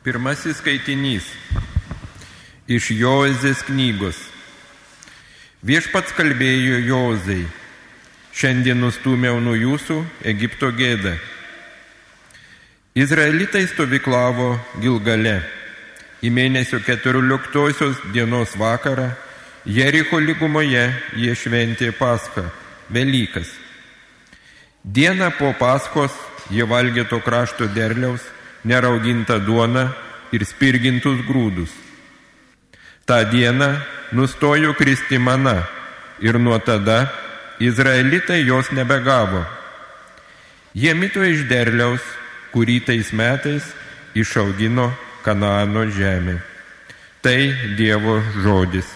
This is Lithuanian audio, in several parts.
Pirmasis skaitinys iš Joozės knygos. Viešpats kalbėjo Joozei: šiandien nustūmiau nuo jūsų Egipto gėdą. Izraelitai stovyklavo Gilgale. Į mėnesio 14 dienos vakarą Jericho lygumoje jie šventė Paschą, Velykas. Dieną po Paschos jie valgė to krašto derliaus, neraugintą duoną ir spirgintus grūdus. Ta diena nustojo kristi mana ir nuo tada izraelitai jos nebegavo. Jie mito iš derliaus, kurį tais metais išaugino Kanaano žemė. Tai Dievo žodis.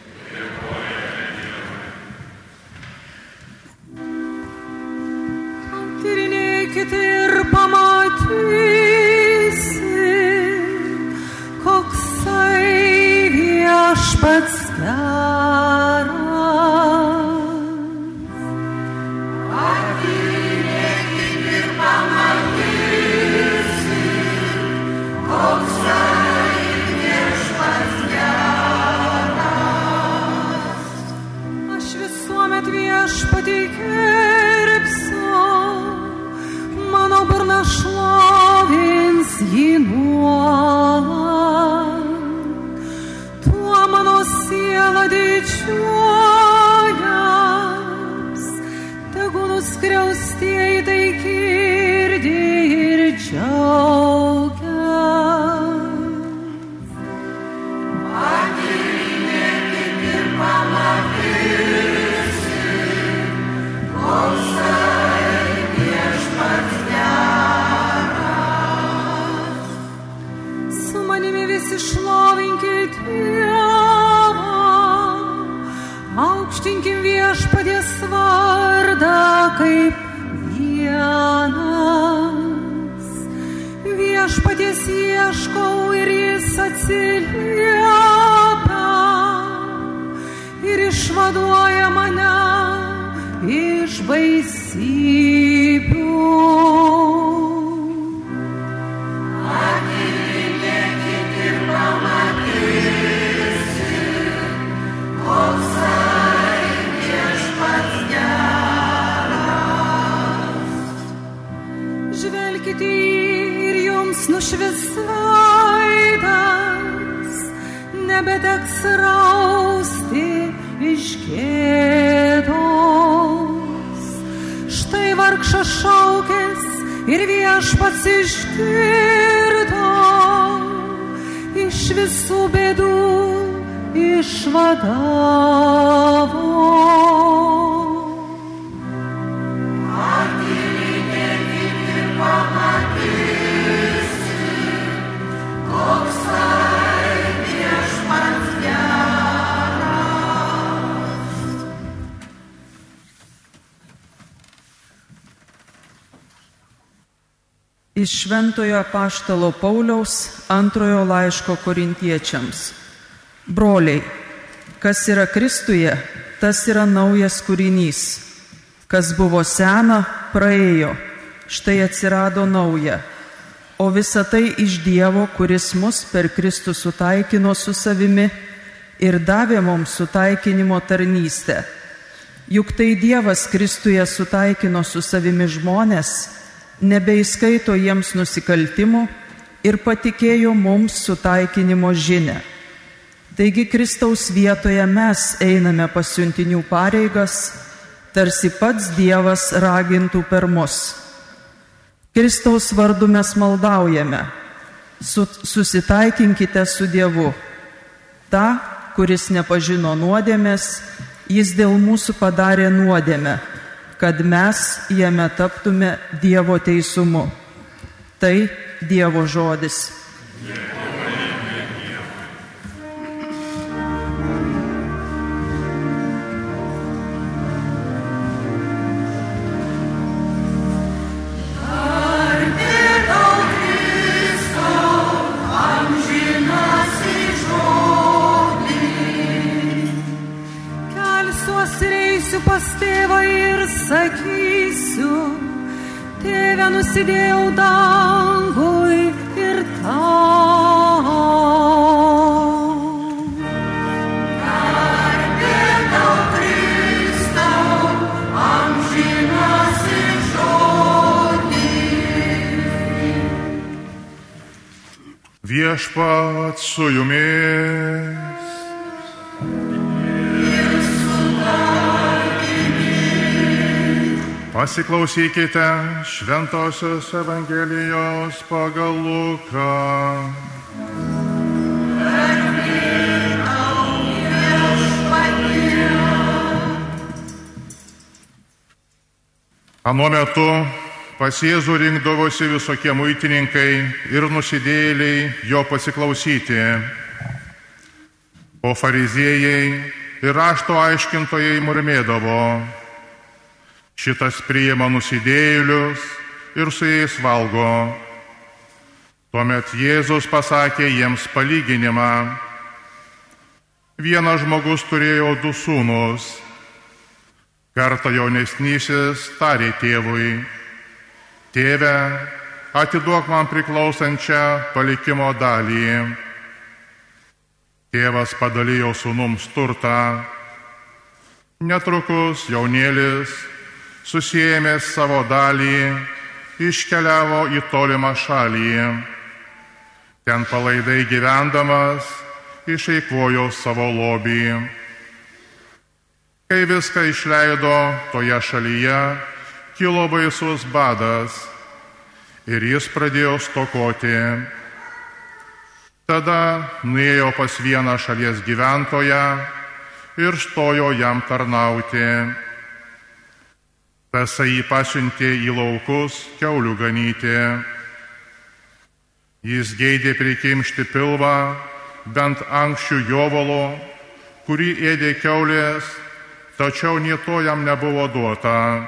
Tyrinėkit ir koksai viešpats geras. Tyrinėkit ir koksai viešpats geras. Aš visuomet viešpatį gerbsiu, mano burna šlovins jį nuolat. Tuo mano siela didžiuojas, tegu nuskriaustieji tai girdi ir džiaugias. Patyrinėkit ir pamatysi, koksai viešpats geras. Su manimi visi šlovinkit Dievą, aukštinkim viešpaties vardą kaip vienas. Viešpaties ieškau ir jis atsiliepia ir išvaduoja mane iš baisybių. Patyrinėkit ir pamatysi, koksai viešpats geras. Žvelkite ir jums nušvis veidas, nebeteks rausti iš gėdos. Štai vargšas šaukės ir viešpats išgirdo, iš visų bėdų išvadavo. Patyrinėkit ir pamatysi, koksai viešpats geras. Iš Šventojo apaštalo Pauliaus antrojo laiško Korintiečiams. Broliai, kas yra Kristuje, tas yra naujas kūrinys. Kas buvo sena, praėjo, štai atsirado nauja. O visa tai iš Dievo, kuris mus per Kristų sutaikino su savimi ir davė mums sutaikinimo tarnystę. Juk tai Dievas Kristuje sutaikino su savimi žmonės, nebeįskaito jiems nusikaltimų ir patikėjo mums sutaikinimo žinią. Taigi Kristaus vietoje mes einame pasiuntinių pareigas, tarsi pats Dievas ragintų per mus. Kristaus vardu mes maldaujame: susitaikinkite su Dievu. Ta, kuris nepažino nuodėmės, jis dėl mūsų padarė nuodėmę, kad mes jame taptume Dievo teisumu. Tai Dievo žodis. Pas tėvą ir sakysiu: Tėve, nusidėjau dangui ir tau. Viešpats su jumis. Pasiklausykite Šventosios Evangelijos pagal Luką. Anuo metu pas Jėzų rinkdavosi visokie muitininkai ir nusidėjėliai jo pasiklausyti. O fariziejai ir rašto aiškintojai murmėdavo: šitas priima nusidėjėlius ir su jais valgo. Tuomet Jėzus pasakė jiems palyginimą. Vienas žmogus turėjo 2 sūnus. Kartą jaunesnysis tarė tėvui: tėve, atiduok man priklausančią palikimo dalį. Tėvas padalijo sūnums turtą. Netrukus jaunėlis, susiėmęs savo dalį, iškeliavo į tolimą šalį. Ten palaidai gyvendamas išeikvojo savo lobį. Kai viską išleido toje šalyje, kilo baisus badas ir jis pradėjo stokoti. Tada nuėjo pas vieną šalies gyventoją ir stojo jam tarnauti. Tasai jį pasiuntė į laukus kiaulių ganyti. Jis geidė prikimšti pilvą bent ankščių jovalo, kurį ėdė kiaulės, tačiau nieto jam nebuvo duota.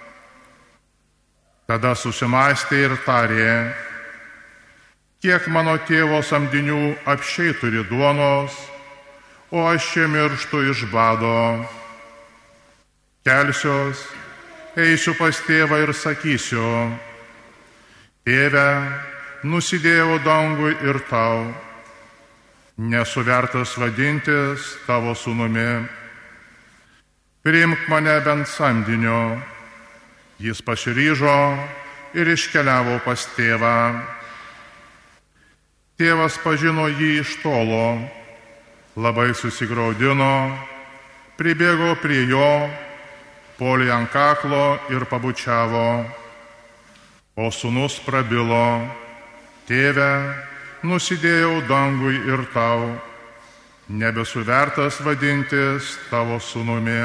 Tada susimąstė ir tarė: kiek mano tėvo samdinių apsčiai turi duonos, o aš čia mirštu iš bado. Kelsiuos, eisiu pas tėvą ir sakysiu: tėve, nusidėjau dangui ir tau, nesu vertas vadintis tavo sūnumi. Priimk mane bent samdinio. Jis pasiryžo ir iškeliavo pas tėvą. Tėvas pažino jį iš tolo, labai susigraudino, pribėgo prie jo, puolė ant kaklo ir pabučiavo. O sūnus prabilo: tėve, nusidėjau dangui ir tau, nebesu vertas vadintis tavo sūnumi.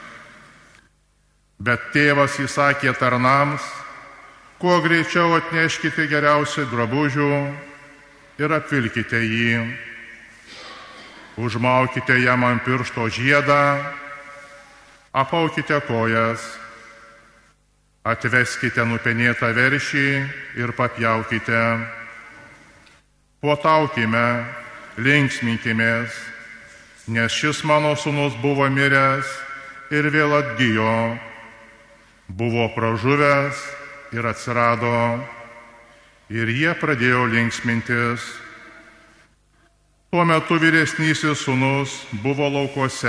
Bet tėvas įsakė tarnams: kuo greičiau atneškite geriausių drabužių ir apvilkite jį. Užmaukite jam ant piršto žiedą, apaukite kojas, atveskite nupenėtą veršį ir papjaukite. Puotaukime, linksminkimės, nes šis mano sūnus buvo miręs ir vėl atgijo, buvo pražuvęs ir atsirado, ir jie pradėjo linksmintis. Tuo metu vyresnysis sūnus buvo laukuose.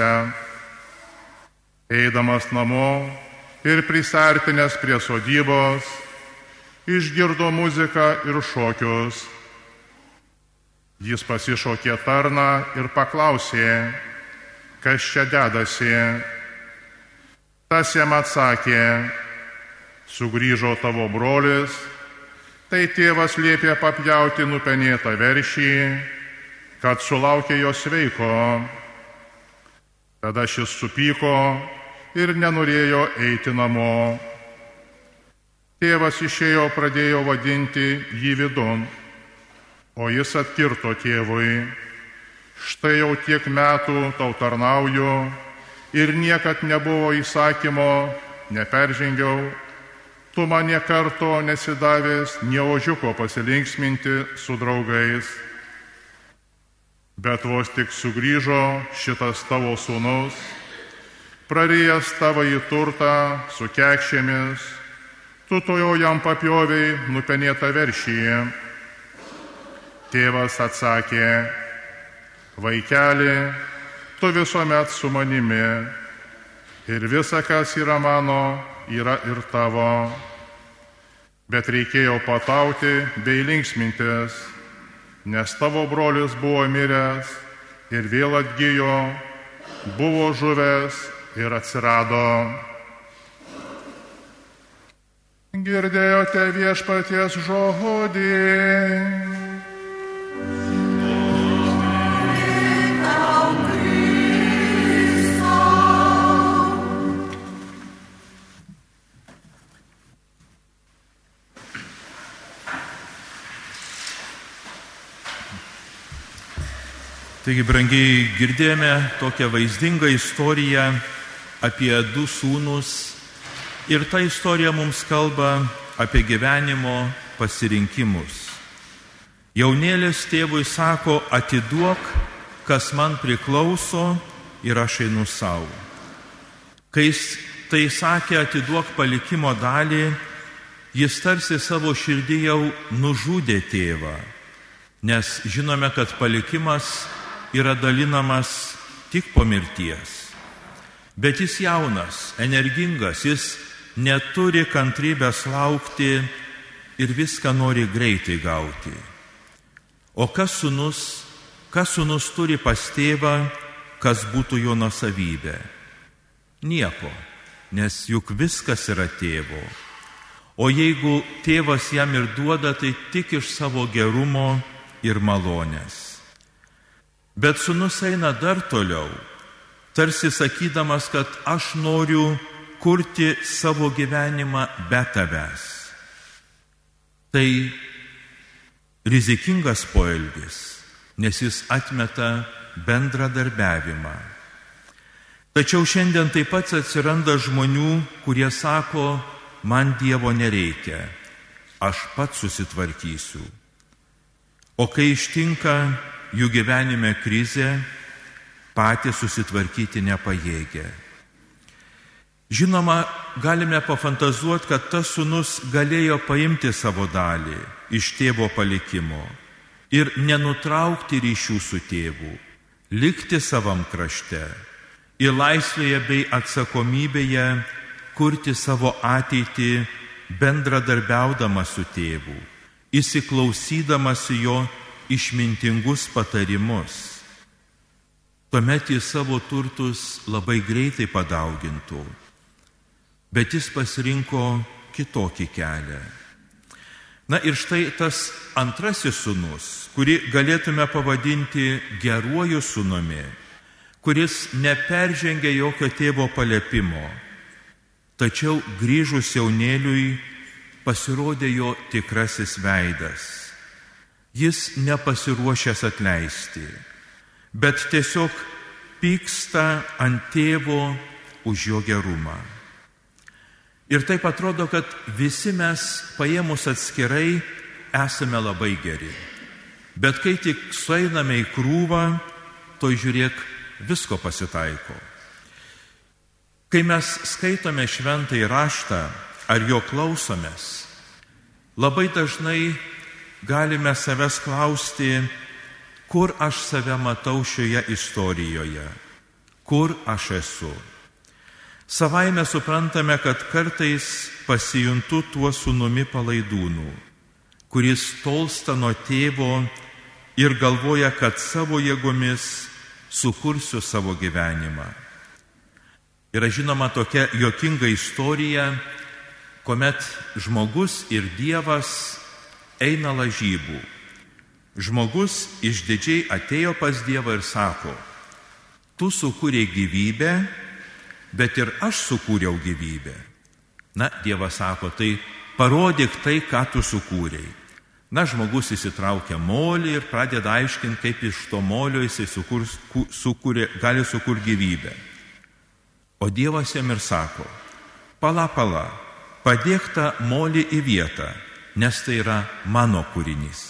Eidamas namo ir prisartinęs prie sodybos, išgirdo muziką ir šokius. Jis pasišaukė tarną ir paklausė: kas čia dedasi? Tas jam atsakė: sugrįžo tavo brolis, tai tėvas liepė papjauti nupenėtą veršį, kad sulaukė jo sveiko. Tada šis supyko ir nenorėjo eiti namo. Tėvas išėjo, pradėjo vadinti jį vidun, o jis atkirto tėvui: štai jau tiek metų tau tarnauju ir niekad nebuvo įsakymo, neperžengiau, tu man nė karto nesidavęs nė ožiuko pasilinksminti su draugais. Bet vos tik sugrįžo šitas tavo sūnus, prarijęs tavo į turtą su kekšėmis, tu tojo jam papjoviai nupenėtą veršį. Tėvas atsakė: vaikeli, tu visuomet su manimi, ir visa, kas yra mano, yra ir tavo. Bet reikėjo patauti bei linksmintis, nes tavo brolis buvo miręs ir vėl atgijo, buvo žuvęs ir atsirado. Girdėjote viešpaties žodį. Taigi, brangiai, girdėjome tokią vaizdingą istoriją apie du sūnus ir ta istorija mums kalba apie gyvenimo pasirinkimus. Jaunėlis tėvui sako, atiduok, kas man priklauso ir aš einu savo. Kai jis tai sakė, atiduok palikimo dalį, jis tarsi savo širdį jau nužudė tėvą, nes žinome, kad palikimas yra dalinamas tik po mirties. Bet jis jaunas, energingas, jis neturi kantrybės laukti ir viską nori greitai gauti. O kas sūnus turi pas tėvą, kas būtų jo nuosavybė? Nieko, nes juk viskas yra tėvo. O jeigu tėvas jam ir duoda, tai tik iš savo gerumo ir malonės. Bet sūnus eina dar toliau, tarsi sakydamas, kad aš noriu kurti savo gyvenimą be tavęs. Tai rizikingas poelgis, nes jis atmeta bendradarbiavimą. Tačiau šiandien taip pat atsiranda žmonių, kurie sako, man Dievo nereikia, aš pats susitvarkysiu. O kai ištinka jų gyvenime krizė, patys susitvarkyti nepajėgia. Žinoma, galime pafantazuoti, kad tas sūnus galėjo paimti savo dalį iš tėvo palikimo ir nenutraukti ryšių su tėvu, likti savam krašte ir laisvėje bei atsakomybėje kurti savo ateitį bendradarbiaudamas su tėvu, įsiklausydamas į jo išmintingus patarimus. Tuomet jis savo turtus labai greitai padaugintų, bet jis pasirinko kitokį kelią. Na ir štai tas antrasis sūnus, kurį galėtume pavadinti geruoju sūnumi, kuris neperžengė jokio tėvo paliepimo, tačiau grįžus jaunėliui pasirodė jo tikrasis veidas. Jis nepasiruošęs atleisti, bet tiesiog pyksta ant tėvo už jo gerumą. Ir taip atrodo, kad visi mes paėmus atskirai esame labai geri. Bet kai tik sueiname į krūvą, to žiūrėk, visko pasitaiko. Kai mes skaitome šventąjį raštą ar jo klausomės, labai dažnai galime savęs klausti, kur aš save matau šioje istorijoje, kur aš esu. Savaime suprantame, kad kartais pasijuntu tuo sūnumi palaidūnu, kuris tolsta nuo tėvo ir galvoja, kad savo jėgomis sukursiu savo gyvenimą. Yra žinoma tokia juokinga istorija, kuomet žmogus ir Dievas eina lažybų. Žmogus išdidžiai atėjo pas Dievą ir sako, tu sukūrei gyvybę, bet ir aš sukūriau gyvybę. Na, Dievas sako, tai parodyk tai, ką tu sukūrei. Na, žmogus įsitraukia molį ir pradeda aiškinti, kaip iš to molio jisai gali sukurti gyvybę. O Dievas jam ir sako, pala, padėk tą molį į vietą, nes tai yra mano kūrinys.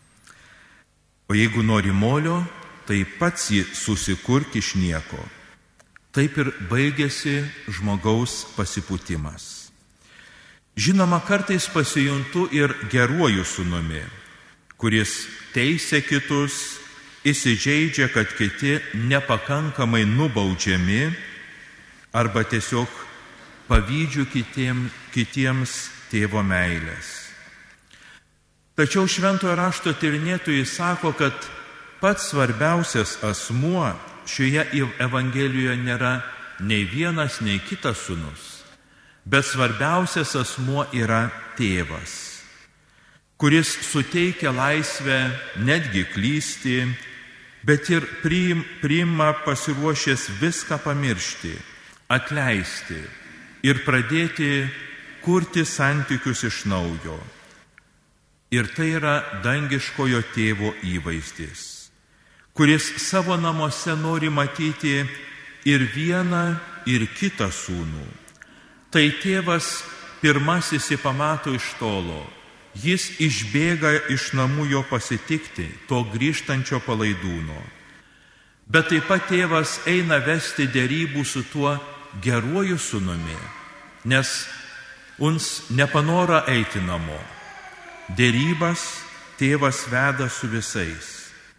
O jeigu nori molio, tai pats jį susikurk iš nieko. Taip ir baigėsi žmogaus pasipūtimas. Žinoma, kartais pasijuntu ir geruoju sūnumi, kuris teisia kitus, įsižeidžia, kad kiti nepakankamai nubaudžiami arba tiesiog pavydžiu kitiems tėvo meilės. Tačiau šventojo rašto tyrinėtojai sako, kad pats svarbiausias asmuo šioje Evangelijoje nėra nei vienas, nei kitas sūnus, bet svarbiausias asmuo yra tėvas, kuris suteikia laisvę netgi klysti, bet ir priima pasiruošęs viską pamiršti, atleisti ir pradėti kurti santykius iš naujo. Ir tai yra dangiškojo tėvo įvaizdis, kuris savo namuose nori matyti ir vieną, ir kitą sūnų. Tai tėvas pirmasis jį pamato iš tolo, jis išbėga iš namų jo pasitikti, to grįžtančio palaidūno. Bet taip pat tėvas eina vesti derybų su tuo geruoju sūnumi, nes uns nepanora eiti namo. Derybas tėvas veda su visais.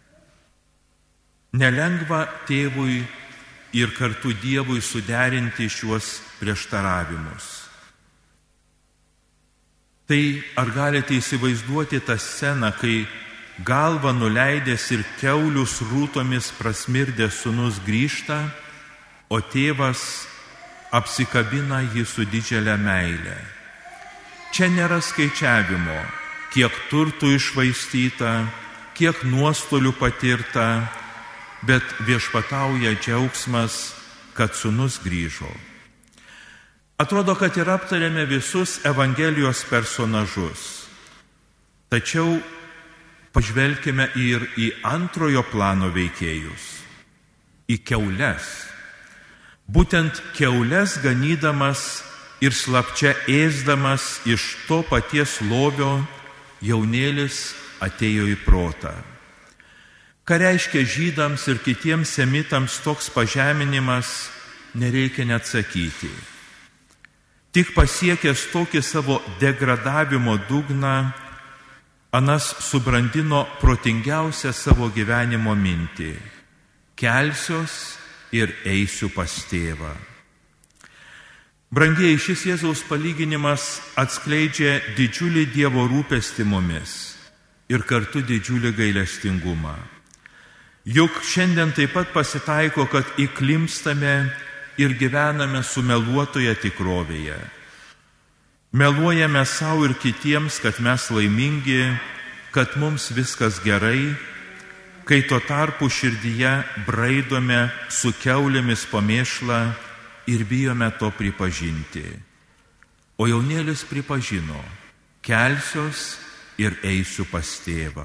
Nelengva tėvui ir kartu Dievui suderinti šiuos prieštaravimus. Tai ar galite įsivaizduoti tą sceną, kai galvą nuleidęs ir kiaulius rūtomis prasmirdęs sūnus grįžta, o tėvas apsikabina jį su didžiulė meile. Čia nėra skaičiavimo, kiek turtų iššvaistyta, kiek nuostolių patirta, bet viešpatauja džiaugsmas, kad sūnus grįžo. Atrodo, kad ir aptarėme visus Evangelijos personažus. Tačiau pažvelkime ir į antrojo plano veikėjus, į kiaules. Būtent kiaules ganydamas ir slapčia ėsdamas iš to paties lovio, jaunėlis atėjo į protą. Ką reiškia žydams ir kitiems semitams toks pažeminimas, nereikia net sakyti. Tik pasiekęs tokį savo degradavimo dugną, anas subrandino protingiausią savo gyvenimo mintį: kelsiuos ir eisiu pas tėvą. Brangieji, šis Jėzaus palyginimas atskleidžia didžiulį Dievo rūpestį mumis ir kartu didžiulį gailestingumą. Juk šiandien taip pat pasitaiko, kad įklimpstame ir gyvename sumeluotoje tikrovėje. Meluojame savo ir kitiems, kad mes laimingi, kad mums viskas gerai, kai tuo tarpu širdyje braidome su kiaulėmis po mėšlą ir bijome to pripažinti. O jaunėlis pripažino: kelsiuos ir eisiu pas tėvą.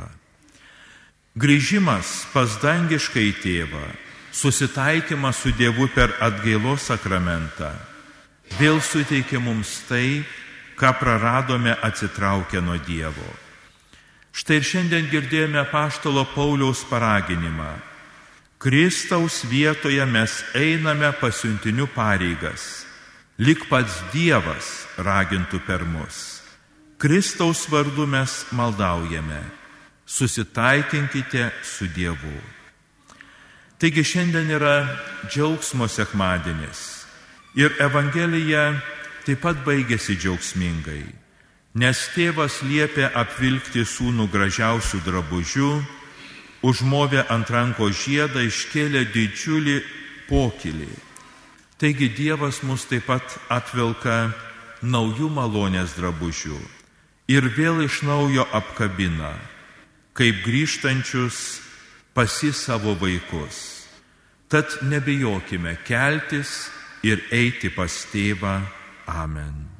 Grįžimas pas dangiškai tėvą, susitaikymas su Dievu per atgailos sakramentą vėl suteikia mums tai, ką praradome atsitraukę nuo Dievo. Štai ir šiandien girdėjome apaštalo Pauliaus paraginimą: Kristaus vietoje mes einame pasiuntinių pareigas, lyg pats Dievas ragintų per mus. Kristaus vardu mes maldaujame: susitaikinkite su Dievu. Taigi šiandien yra džiaugsmo sekmadienis ir Evangelija taip pat baigėsi džiaugsmingai, nes tėvas liepė apvilkti sūnų gražiausių drabužių, užmovė ant rankos žiedą, iškėlė didžiulį pokylį. Taigi Dievas mus taip pat apvilka naujų malonės drabužių ir vėl iš naujo apkabina, kaip grįžtančius pas jį savo vaikus. Tad nebijokime keltis ir eiti pas tėvą. Amen.